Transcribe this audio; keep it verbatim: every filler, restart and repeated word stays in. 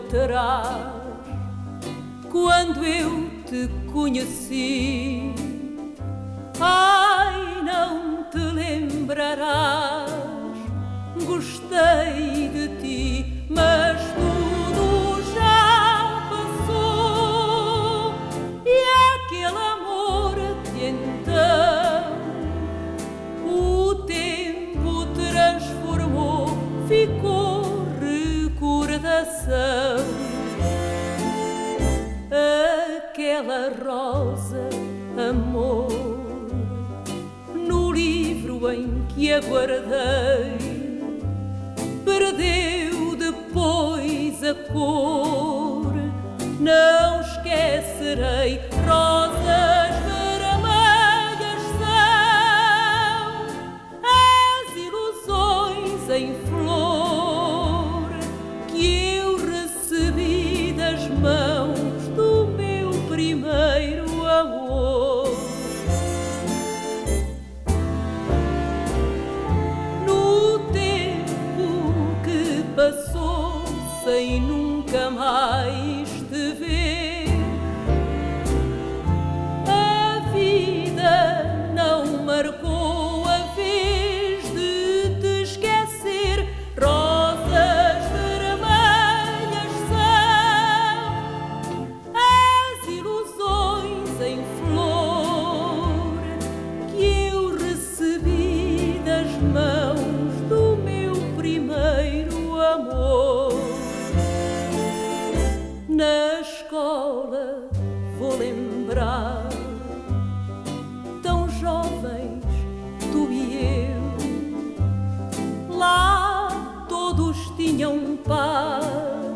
atrás, quando eu te conheci. Ai, não te lembrarás, gostei de ti, mas tudo já passou. E aquele amor de então o tempo transformou, ficou recordação. Aquela rosa, amor, no livro em que a guardei, perdeu depois a cor. Não esquecerei, rosas vermelhas são as ilusões em flor que eu recebi das mãos do meu primeiro amor. No tempo que passou sem nunca mais te ver, a vida não marcou a vez de te esquecer. Rosas vermelhas são as ilusões em flor que eu recebi das mãos do meu primeiro amor. Na escola vou lembrar, tão jovens tu e eu, lá todos tinham paz